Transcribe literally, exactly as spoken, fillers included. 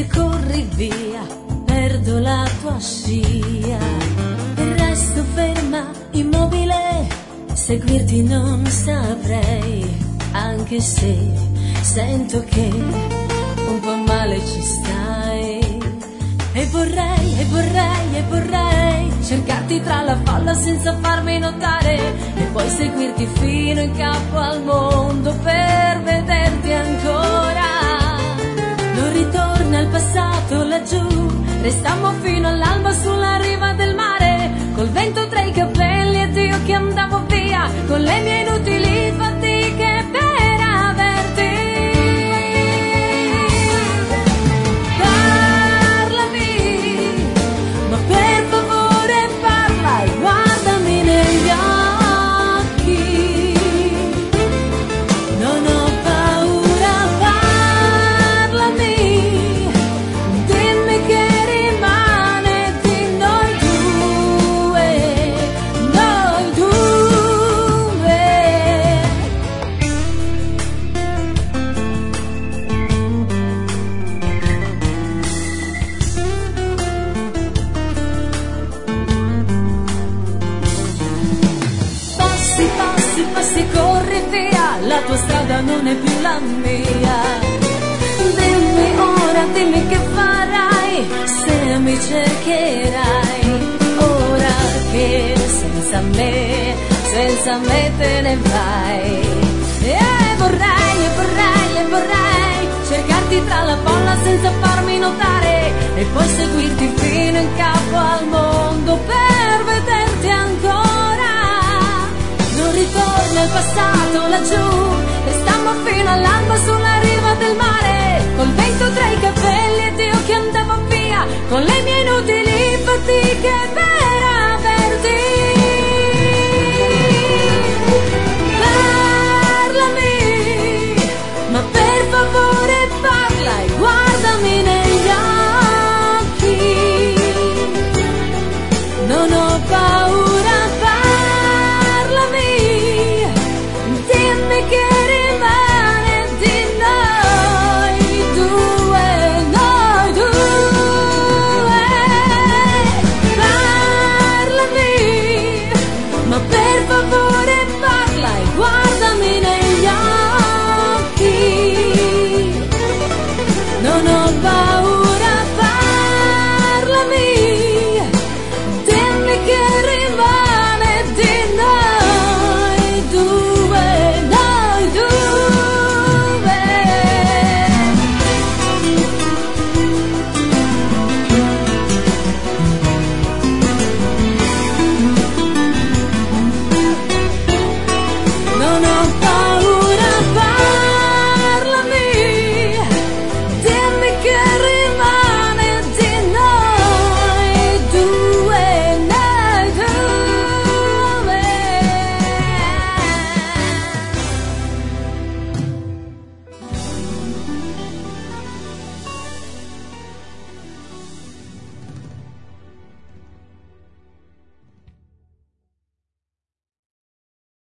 se corri via, perdo la tua scia e resto ferma, immobile, seguirti non saprei, anche se sento che un po' male ci stai. E vorrei, e vorrei, e vorrei cercarti tra la folla senza farmi notare e poi seguirti fino in capo al mondo per vederti ancora. Non ritorna il passato laggiù, restammo fino all'alba sulla riva del mare, col vento tra i capelli ed io che andavo via con le mie inutili fatiche per averti. La tua strada non è più la mia. Dimmi ora, dimmi che farai, se mi cercherai, ora che senza me, senza me te ne vai. E vorrei, e vorrei, e vorrei cercarti tra la folla senza farmi notare e poi seguirti fino in capo al mondo per vederti ancora. Non ritorna il passato laggiù,